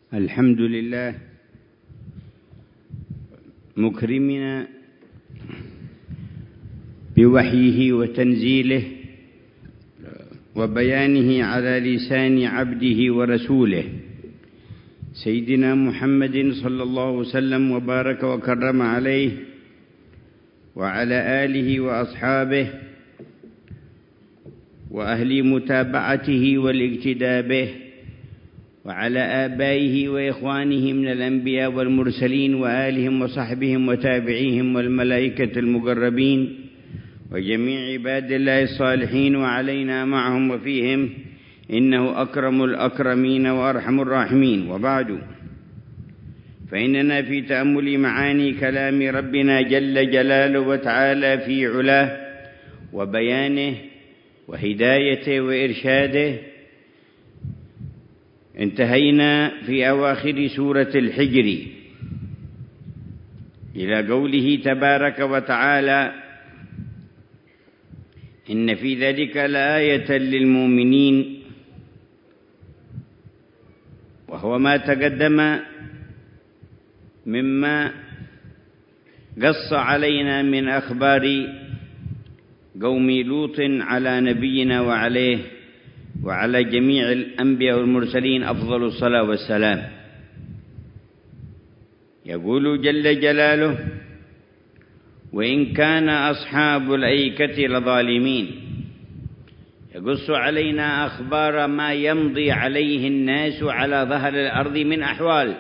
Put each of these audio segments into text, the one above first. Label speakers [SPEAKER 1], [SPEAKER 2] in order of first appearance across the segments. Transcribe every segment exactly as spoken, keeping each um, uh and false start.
[SPEAKER 1] الحمد لله مكرمنا بوحيه وتنزيله وبيانه على لسان عبده ورسوله سيدنا محمد صلى الله وسلم وبارك وكرم عليه وعلى آله وأصحابه وأهل متابعته والاقتداء به وعلى آبائه وإخوانه من الأنبياء والمرسلين وآلهم وصحبهم وتابعيهم والملائكة المقربين وجميع عباد الله الصالحين وعلينا معهم وفيهم إنه أكرم الأكرمين وأرحم الراحمين. وبعد، فإننا في تأمل معاني كلام ربنا جل جلاله وتعالى في علاه وبيانه وهدايته وإرشاده انتهينا في أواخر سورة الحجر إلى قوله تبارك وتعالى: إن في ذلك لآية للمؤمنين، وهو ما تقدم مما قص علينا من أخبار قوم لوط على نبينا وعليه وعلى جميع الأنبياء والمرسلين أفضل الصلاة والسلام. يقول جل جلاله: وإن كان أصحاب الأيكة لظالمين. يقص علينا أخبار ما يمضي عليه الناس على ظهر الأرض من أحوال،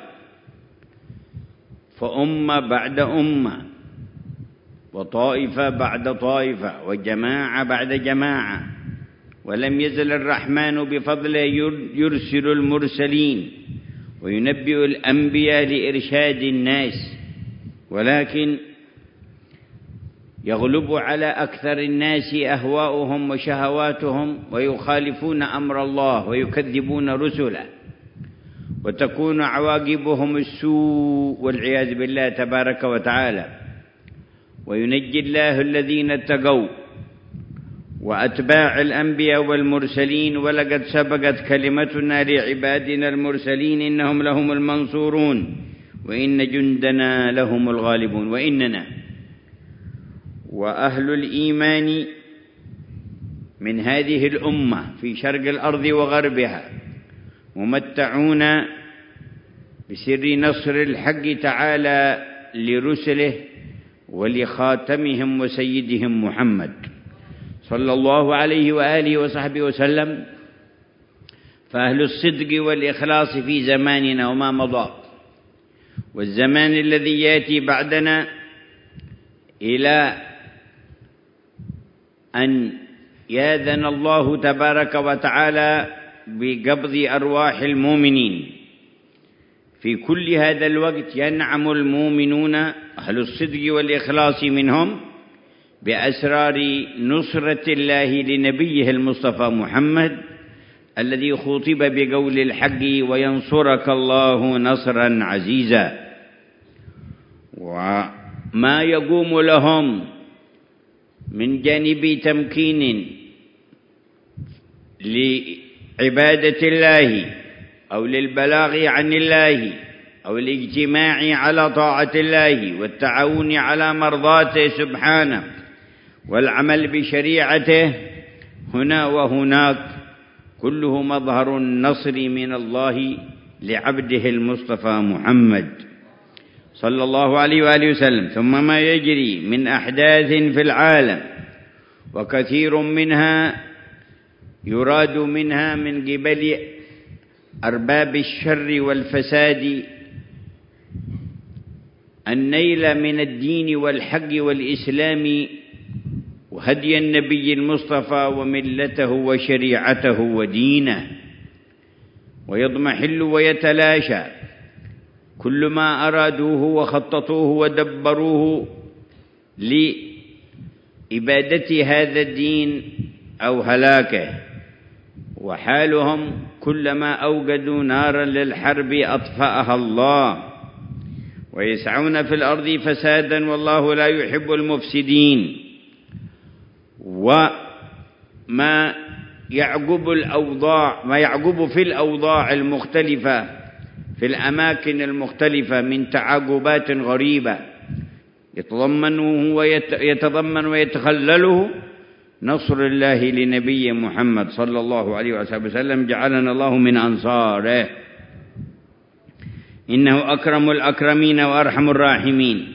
[SPEAKER 1] فأمة بعد أمة وطائفة بعد طائفة وجماعة بعد جماعة، ولم يزل الرحمن بفضله يرسل المرسلين وينبئ الأنبياء لإرشاد الناس، ولكن يغلب على أكثر الناس أهواؤهم وشهواتهم ويخالفون أمر الله ويكذبون رسله، وتكون عواقبهم السوء والعياذ بالله تبارك وتعالى. وينجي الله الذين اتقوا وأتباع الأنبياء والمرسلين، ولقد سبقت كلمتنا لعبادنا المرسلين إنهم لهم المنصورون وإن جندنا لهم الغالبون. وإننا وأهل الإيمان من هذه الأمة في شرق الأرض وغربها ممتعون بسر نصر الحق تعالى لرسله ولخاتمهم وسيدهم محمد صلى الله عليه وآله وصحبه وسلم. فأهل الصدق والإخلاص في زماننا وما مضى والزمان الذي يأتي بعدنا إلى أن يأذن الله تبارك وتعالى بقبض أرواح المؤمنين، في كل هذا الوقت ينعم المؤمنون أهل الصدق والإخلاص منهم بأسرار نصرة الله لنبيه المصطفى محمد الذي خطب بقول الحق: وينصرك الله نصرا عزيزا. وما يقوم لهم من جانب تمكين لعبادة الله أو للبلاغ عن الله أو الاجتماع على طاعة الله والتعاون على مرضاته سبحانه والعمل بشريعته هنا وهناك، كله مظهر النصر من الله لعبده المصطفى محمد صلى الله عليه وآله وسلم. ثم ما يجري من أحداث في العالم، وكثير منها يراد منها من قبل أرباب الشر والفساد النيل من الدين والحق والإسلام وهدي النبي المصطفى وملته وشريعته ودينه، ويضمحل ويتلاشى كل ما أرادوه وخططوه ودبروه لإبادة هذا الدين أو هلاكه. وحالهم كلما أوقدوا نارا للحرب أطفأها الله، ويسعون في الأرض فسادا والله لا يحب المفسدين. وما يعقب الأوضاع ما يعقب في الأوضاع المختلفة في الأماكن المختلفة من تعاقبات غريبة يتضمنه ويتضمن ويتخلله نصر الله لنبي محمد صلى الله عليه وسلم، جعلنا الله من أنصاره. إنه أكرم الأكرمين وأرحم الراحمين.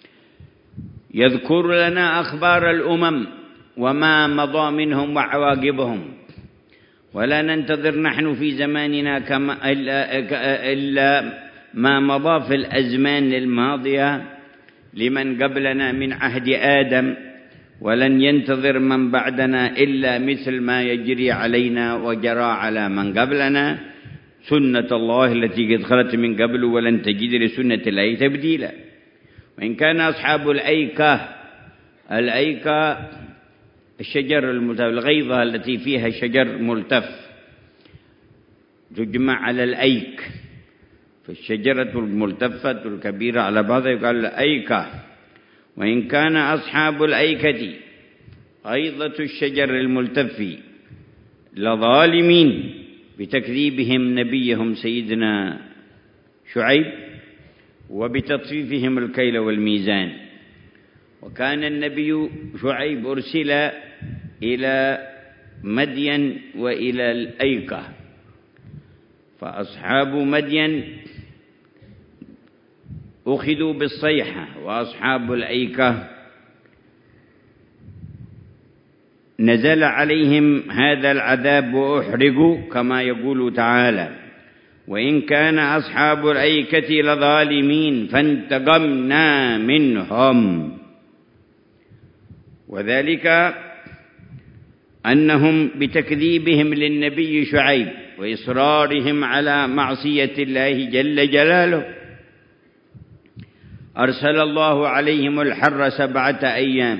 [SPEAKER 1] يذكر لنا أخبار الأمم وما مضى منهم وعواقبهم، ولا ننتظر نحن في زماننا كما إلا, إلا ما مضى في الأزمان الماضية لمن قبلنا من عهد آدم، ولن ينتظر من بعدنا إلا مثل ما يجري علينا وجرى على من قبلنا، سنة الله التي قد خلت من قبل ولن تجد لسنة الله تبديلا. وإن كان أصحاب الأيكة، الأيكة الشجر الملتف، الغيضة التي فيها شجر ملتف تجمع على الأيك، فالشجرة الملتفة الكبيرة على بعضها يقال الأيكة. وإن كان أصحاب الأيكة غيضة الشجر الملتف لظالمين بتكذيبهم نبيهم سيدنا شعيب وبتطفيفهم الكيل والميزان. وكان النبي شعيب أرسل إلى مدين وإلى الأيكة، فأصحاب مدين أخذوا بالصيحة، وأصحاب الأيكة نزل عليهم هذا العذاب وأحرقوا كما يقول تعالى: وإن كان أصحاب الأيكة لظالمين فانتقمنا منهم. وذلك أنهم بتكذيبهم للنبي شعيب وإصرارهم على معصية الله جل جلاله أرسل الله عليهم الحر سبعة أيام،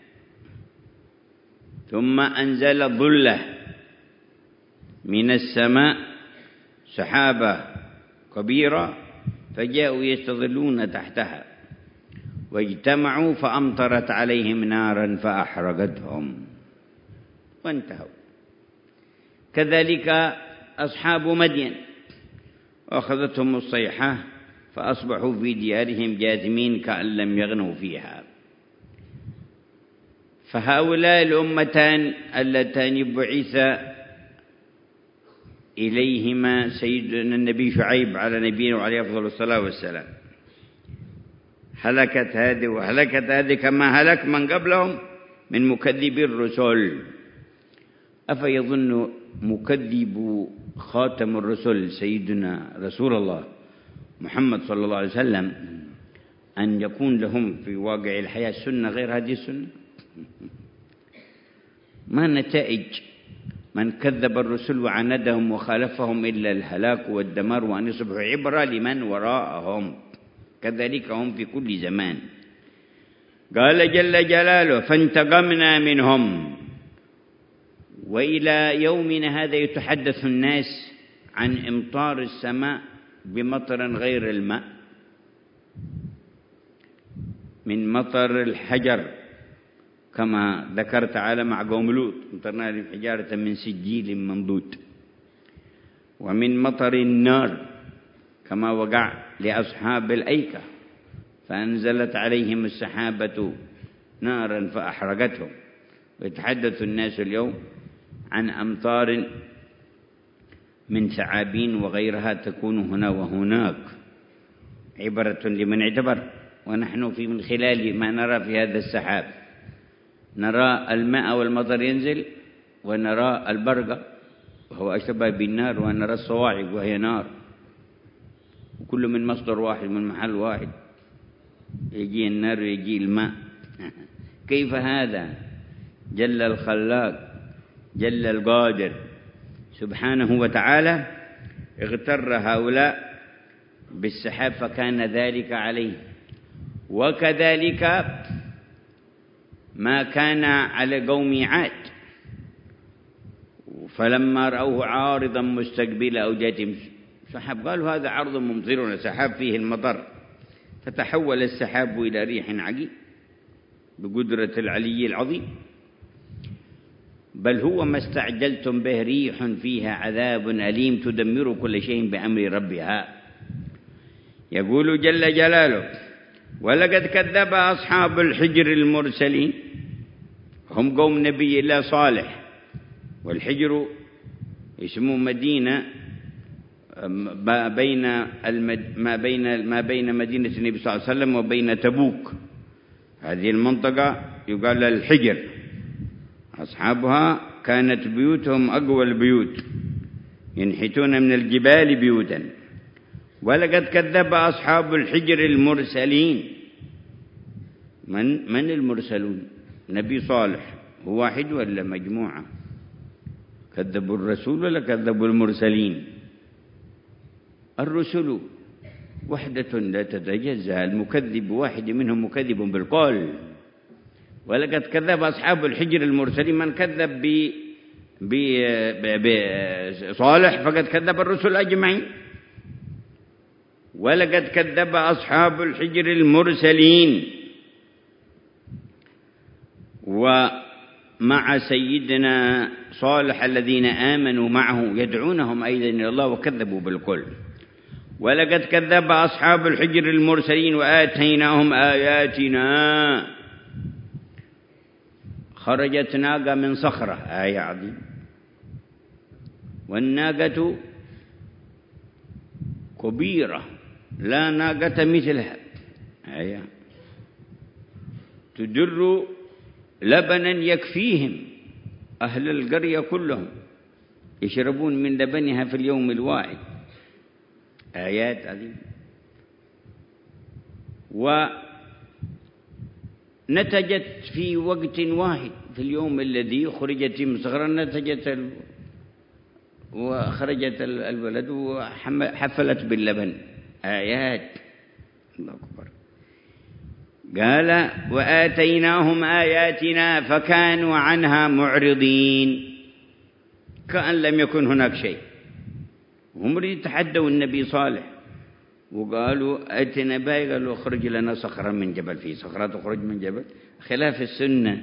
[SPEAKER 1] ثم أنزل ظلة من السماء سحابة كبيرة فجاءوا يستظلون تحتها، واجتمعوا فأمطرت عليهم نارا فأحرقتهم وانتهوا. كذلك أصحاب مدين وأخذتهم الصيحة فأصبحوا في ديارهم جاثمين كأن لم يغنوا فيها. فهؤلاء الأمتان اللتان بعث إليهما سيدنا النبي شعيب على نبينا وعليه أفضل الصلاة والسلام هلكت هذه وهلكت هذه كما هلك من قبلهم من مكذبي الرسل. أفيظن مكذب خاتم الرسل سيدنا رسول الله محمد صلى الله عليه وسلم أن يكون لهم في واقع الحياة سنة غير هذه السنة؟ ما نتائج من كذب الرسل وعاندهم وخالفهم إلا الهلاك والدمار، وأن يصبحوا عبرة لمن وراءهم. كذلك هم في كل زمان. قال جل جلاله: فانتقمنا منهم. وإلى يومنا هذا يتحدث الناس عن إمطار السماء بمطر غير الماء، من مطر الحجر كما ذكر تعالى مع قوم لوط: امطرنا عليهم حجارة من سجيل منضود، ومن مطر النار كما وقع لأصحاب الأيكة فأنزلت عليهم السحابة نارا فأحرقتهم. ويتحدث الناس اليوم عن أمطار من ثعابين وغيرها تكون هنا وهناك عبرة لمن اعتبر. ونحن في من خلال ما نرى في هذا السحاب نرى الماء والمطر ينزل، ونرى البرق وهو أشبه بالنار، ونرى الصواعق وهي نار، وكل من مصدر واحد من محل واحد، يجي النار ويجي الماء. كيف هذا؟ جل الخلاق جل القادر سبحانه وتعالى اغتر هؤلاء بالسحاب فكان ذلك عليه. وكذلك ما كان على قوم عاد، فلما رأوه عارضا مستقبل أوديتهم سحاب قالوا هذا عرض ممطرنا، سحاب فيه المطر، فتحول السحاب إلى ريح عقيم بقدرة العلي العظيم. بل هو ما استعجلتم به ريح فيها عذاب أليم تدمر كل شيء بأمر ربها. يقول جل جلاله: ولقد كذب أصحاب الحجر المرسلين، هم قوم نبي الله صالح. والحجر اسمه مدينة ما بين المد... ما بين ما بين مدينة النبي صلى الله عليه وسلم وبين تبوك. هذه المنطقة يقال لها الحجر. أصحابها كانت بيوتهم أقوى البيوت، ينحتون من الجبال بيوتا. ولقد كذب أصحاب الحجر المرسلين. من من المرسلون؟ نبي صالح هو واحد ولا مجموعة؟ كذبوا الرسول ولا كذبوا المرسلين؟ الرسل وحدة لا تتجزأ، المكذب واحد منهم مكذب بالقول. ولقد كذب أصحاب الحجر المرسلين، من كذب بصالح فقد كذب الرسل أجمعين. ولقد كذب أصحاب الحجر المرسلين. ومع سيدنا صالح الذين آمنوا معه يدعونهم أيضا إلى الله وكذبوا بالقول. ولقد كذب أصحاب الحجر المرسلين وآتيناهم آياتنا. خرجت ناقة من صخرة، آية عظيمة. والناقة كبيرة لا ناقة مثلها، آية تدر لبنا يكفيهم، أهل القرية كلهم يشربون من لبنها في اليوم الواحد، آيات عظيمة. ونتجت في وقت واحد، في اليوم الذي خرجت من صخرة نتجت ال... وخرجت الولد وحفلت باللبن، آيات. الله أكبر. قال: وآتيناهم آياتنا فكانوا عنها معرضين، كأن لم يكن هناك شيء. هم يتحدوا النبي صالح وقالوا: أتنا باي، قالوا: اخرج لنا صخرا من جبل. في صخرة تخرج من جبل، خلاف السنة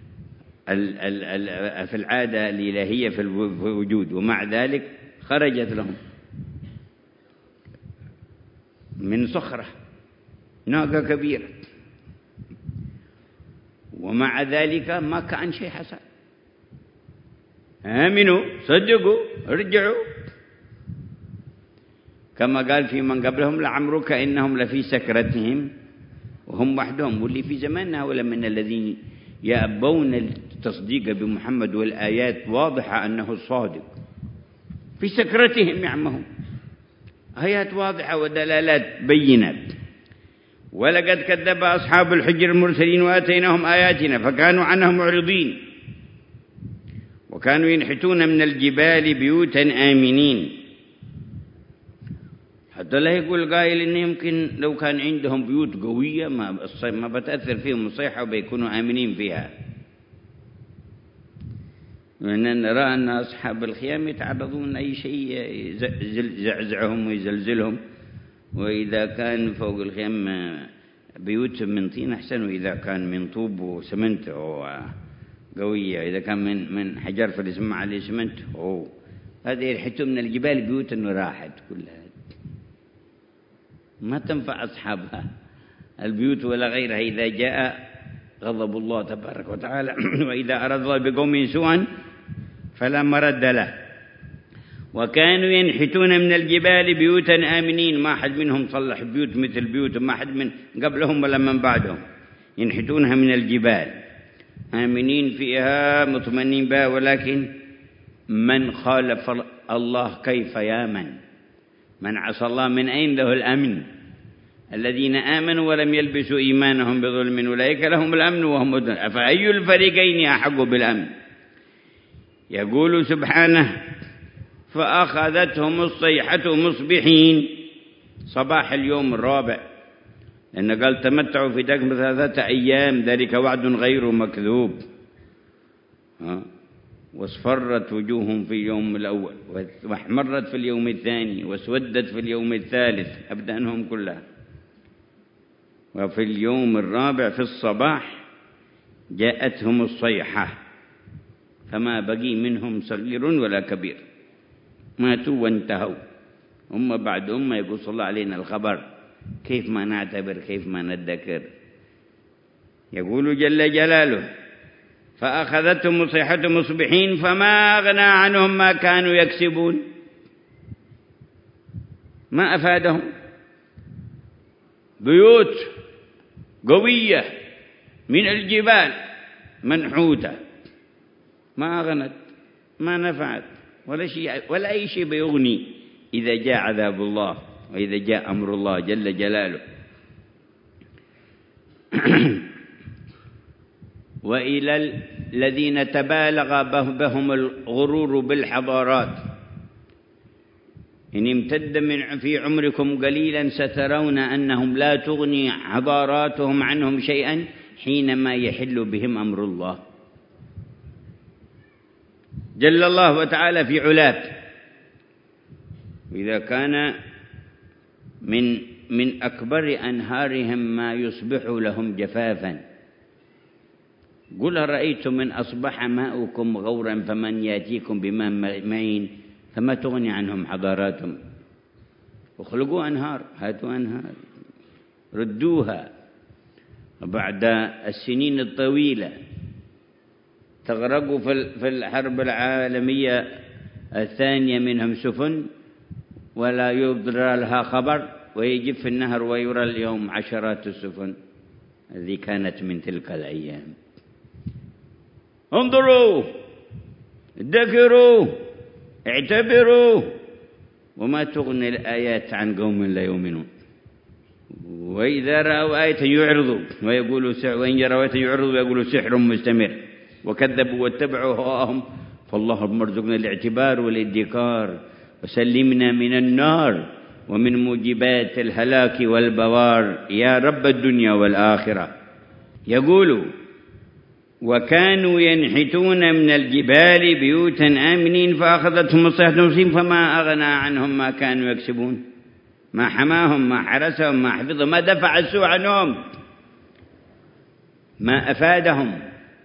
[SPEAKER 1] في العادة الإلهية في الوجود. ومع ذلك خرجت لهم من صخرة ناقة كبيرة، ومع ذلك ما كان شيء حصل. آمنوا، صدقوا، ارجعوا. كما قال في من قبلهم: لعمرك إنهم لفي سكرتهم وهم وحدهم. واللي في زماننا ولا من الذين يأبون التصديق بمحمد والآيات واضحة أنه الصادق، في سكرتهم يعمهم، آيات واضحة ودلالات بينات. ولقد كذب أصحاب الحجر المرسلين وآتيناهم آياتنا فكانوا عنها معرضين. وكانوا ينحتون من الجبال بيوتا آمنين. حتى لا يقول قائل إن يمكن لو كان عندهم بيوت قوية ما ما بتأثر فيهم الصيحة وبيكونوا آمنين فيها. لأن نرى أن أصحاب الخيام يتعرضون أي شيء يزعزعهم ويزلزلهم. وإذا كان فوق الخيام بيوت من طين أحسن، وإذا كان من طوب وسمنت قوية، إذا كان من من حجر فليسمع عليه سمنت. أوه هذه ينحتون من الجبال بيوتا وراحت كلها، ما تنفع أصحابها البيوت ولا غيرها. إذا جاء غضب الله تبارك وتعالى وإذا أراد الله بقوم سوءا فلا مرد له. وكانوا ينحتون من الجبال بيوتا آمنين. ما حد منهم صلح بيوت مثل بيوت ما حد من قبلهم ولا من بعدهم. ينحتونها من الجبال آمنين فيها مطمئنين بها. ولكن من خالف الله كيف يامن؟ من عصى الله من أين له الأمن؟ الذين آمنوا ولم يلبسوا إيمانهم بظلم أولئك لهم الأمن وهم مهتدون. أفأي الفريقين أحق بالأمن؟ يقول سبحانه: فأخذتهم الصيحة مصبحين، صباح اليوم الرابع، لأن قال: تمتعوا في دكم ثلاثة أيام ذلك وعد غير مكذوب. واصفرت وجوههم في اليوم الأول، واحمرت في اليوم الثاني، واسودت في اليوم الثالث، أبدانهم كلها. وفي اليوم الرابع في الصباح جاءتهم الصيحة، فما بقي منهم صغير ولا كبير، ماتوا وانتهوا. هم بعد أمة يقول صلى الله علينا الخبر كيف ما نعتبر، كيف ما ندكر. يقول جل جلاله: فأخذتهم الصيحة مصبحين فما أغنى عنهم ما كانوا يكسبون. ما أفادهم. بيوت قوية من الجبال منحوتة ما أغنت، ما نفعت ولا شيء، ولا أي شيء بيغني إذا جاء عذاب الله وإذا جاء أمر الله جل جلاله. وإلى الذين تبالغ بهم الغرور بالحضارات: إن امتد من في عمركم قليلا سترون أنهم لا تغني حضاراتهم عنهم شيئا حينما يحل بهم أمر الله. جل الله وتعالى في علاه: إذا كان من من أكبر أنهارهم ما يصبح لهم جفافا، قل رأيتم من أصبح ماؤكم غورا فمن يأتيكم بماء معين فما تغني عنهم حضاراتهم. وخلقوا أنهار، هاتوا أنهار ردوها. وبعد السنين الطويلة تغرقوا في الحرب العالمية الثانية منهم سفن ولا يدرى لها خبر، ويجب في النهر ويرى اليوم عشرات السفن. هذه كانت من تلك الأيام. انظروا، ذكروا، اعتبروا، وما تغني الآيات عن قوم لا يؤمنون. وإذا رأوا آية يعرضوا ويقولوا سحر، وإن يروا آية يعرضوا ويقولوا سحر مستمر، وكذبوا واتبعوا هواهم. فالله مرزقنا الاعتبار والادكار، وسلمنا من النار ومن موجبات الهلاك والبوار يا رب الدنيا والآخرة. يقول: وكانوا ينحتون من الجبال بيوتا آمنين فأخذتهم الصيحة مصبحين فما أغنى عنهم ما كانوا يكسبون. ما حماهم، ما حرسهم، ما حفظهم، ما دفع السوء عنهم، ما أفادهم،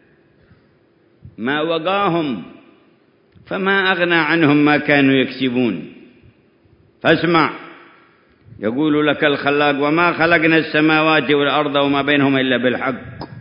[SPEAKER 1] ما وقاهم، فما أغنى عنهم ما كانوا يكسبون. فاسمع، يقول لك الخلاق: وما خلقنا السماوات والأرض وما بينهما إلا بالحق،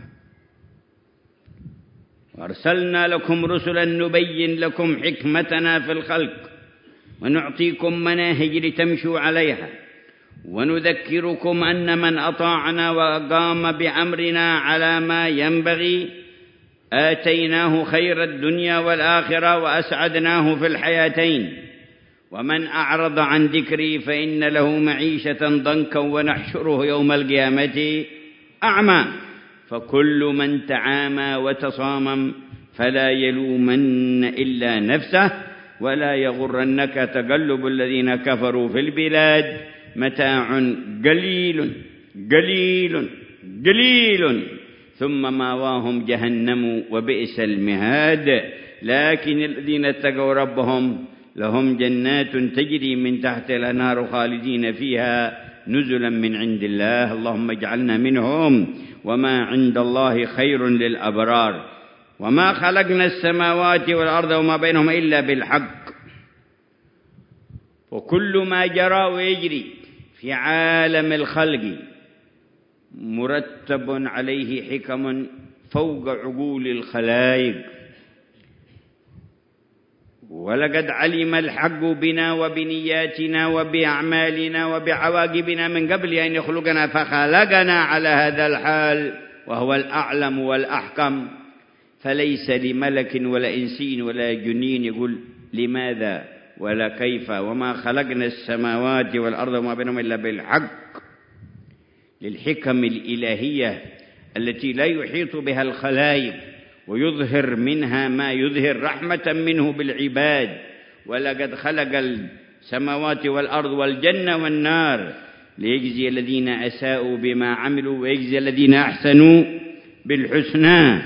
[SPEAKER 1] وأرسلنا لكم رسلا نبين لكم حكمتنا في الخلق، ونعطيكم مناهج لتمشوا عليها، ونذكركم أن من أطاعنا وقام بأمرنا على ما ينبغي آتيناه خير الدنيا والآخرة وأسعدناه في الحياتين، ومن أعرض عن ذكري فإن له معيشة ضنكا ونحشره يوم القيامة أعمى. فكل من تعامى وتصامم فلا يلومن إلا نفسه، ولا يغرنك تقلب الذين كفروا في البلاد، متاع قليل قليل قليل ثم ماواهم جهنم وبئس المهاد. لكن الذين اتقوا ربهم لهم جنات تجري من تحت الأنهار خالدين فيها نزلا من عند الله. اللهم اجعلنا منهم. وما عند الله خير للأبرار. وما خلقنا السماوات والأرض وما بينهما إلا بالحق. وكل ما جرى ويجري في عالم الخلق مرتب عليه حكم فوق عقول الخلائق. ولقد علم الحق بنا وبنياتنا وبأعمالنا وبعواقبنا من قبل أن يخلقنا، فخلقنا على هذا الحال وهو الأعلم والأحكم. فليس لملك ولا إنسي ولا جنين يقول لماذا ولا كيف. وما خلقنا السماوات والأرض وما بينهما إلا بالحق، للحكم الإلهية التي لا يحيط بها الخلائق، ويظهر منها ما يظهر رحمة منه بالعباد. ولقد خلق السماوات والأرض والجنة والنار ليجزي الذين أساءوا بما عملوا ويجزي الذين أحسنوا بالحسنى.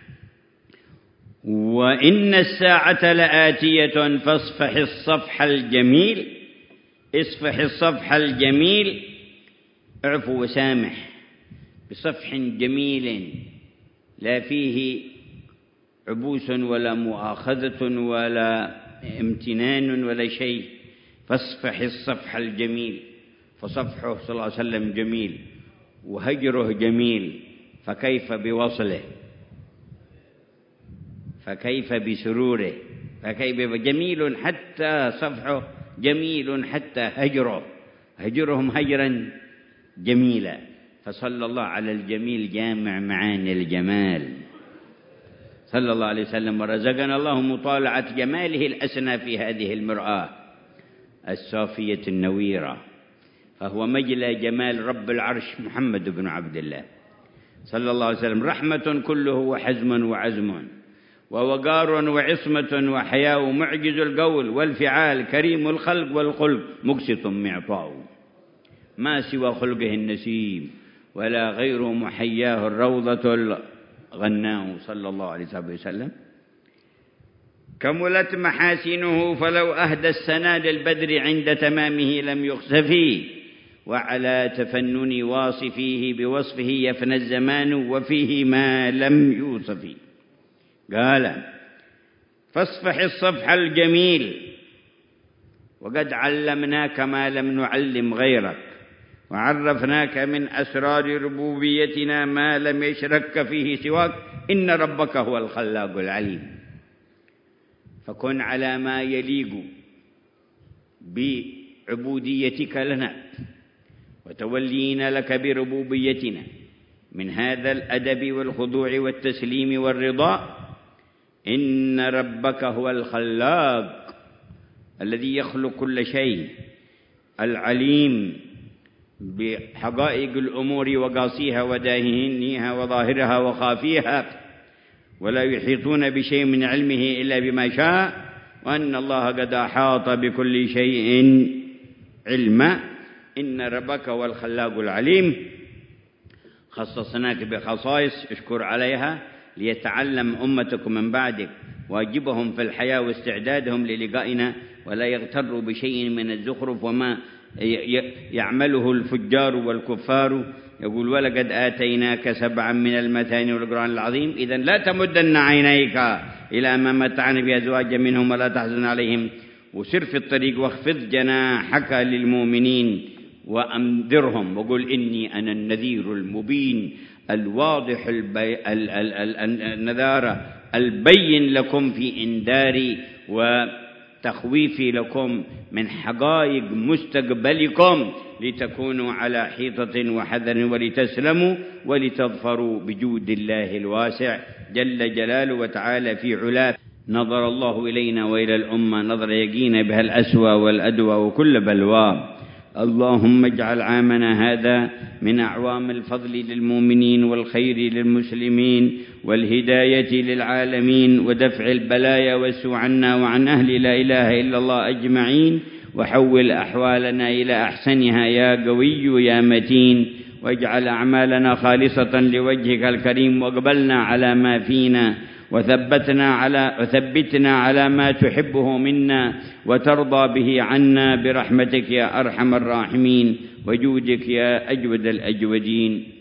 [SPEAKER 1] وإن الساعة لآتية فاصفح الصفح الجميل. اصفح الصفح الجميل، اعفو وسامح بصفح جميل لا فيه عبوس ولا مؤاخذة ولا امتنان ولا شيء. فاصفح الصفح الجميل. فصفحه صلى الله عليه وسلم جميل وهجره جميل، فكيف بوصله؟ فكيف بسروره؟ فكيف جميل حتى صفحه، جميل حتى هجره، هجرهم هجرا جميلا. فصلى الله على الجميل جامع معاني الجمال صلى الله عليه وسلم، ورزقنا الله مطالعة جماله الأسنى في هذه المرآة الصافية النويرة، فهو مجلى جمال رب العرش محمد بن عبد الله صلى الله عليه وسلم، رحمة كله وحزم وعزم ووقار وعصمة وحياء، معجز القول والفعال، كريم الخلق والخلق، مقسط معطاء، ما سوى خلقه النسيم ولا غيره محياه الروضة الغناء صلى الله عليه وسلم. كملت محاسنه فلو أهدى السنا للبدر عند تمامه لم يخسفي، وعلى تفنن واصفيه بوصفه يفنى الزمان وفيه ما لم يوصف. قال: فاصفح الصفح الجميل وقد علمناك ما لم نعلم غيرك، وعرفناك من أسرار ربوبيتنا ما لم يشرك فيه سواك، إن ربك هو الخلاق العليم. فكن على ما يليق بعبوديتك لنا وتولينا لك بربوبيتنا من هذا الأدب والخضوع والتسليم والرضا. إن ربك هو الخلاق الذي يخلق كل شيء، العليم بحقائق الأمور وقاصيها وداهنيها وظاهرها وخافيها، ولا يحيطون بشيء من علمه إلا بما شاء، وأن الله قد أحاط بكل شيء علما. إن ربك هو الخلاق العليم. خصصناك بخصائص اشكر عليها ليتعلم أمتكم من بعدك واجبهم في الحياة واستعدادهم للقائنا، ولا يغتروا بشيء من الزخرف وما يعمله الفجار والكفار. يقول: ولقد آتيناك سبعا من المثاني والقرآن العظيم. إذن لا تمدن عينيك إلى ما متعنا بأزواج منهم ولا تحزن عليهم، وسر في الطريق واخفض جناحك للمؤمنين وأنذرهم، وقل: إني أنا النذير المبين الواضح البي... ال... ال... ال... النذارة البين لكم في إنذاري وتخويفي لكم من حقائق مستقبلكم، لتكونوا على حيطة وحذر ولتسلموا ولتظفروا بجود الله الواسع جل جلاله وتعالى في علاه. نظر الله إلينا وإلى الأمة نظر يقين بها الأسوى والأدوى وكل بلوى. اللهم اجعل عامنا هذا من أعوام الفضل للمؤمنين والخير للمسلمين والهداية للعالمين ودفع البلايا والسوء عنا وعن أهل لا إله إلا الله أجمعين، وحول أحوالنا إلى أحسنها يا قوي يا متين، واجعل أعمالنا خالصة لوجهك الكريم، واقبلنا على ما فينا، وثبتنا على وثبتنا على ما تحبه منا وترضى به عنا برحمتك يا أرحم الراحمين وجودك يا أجود الأجودين.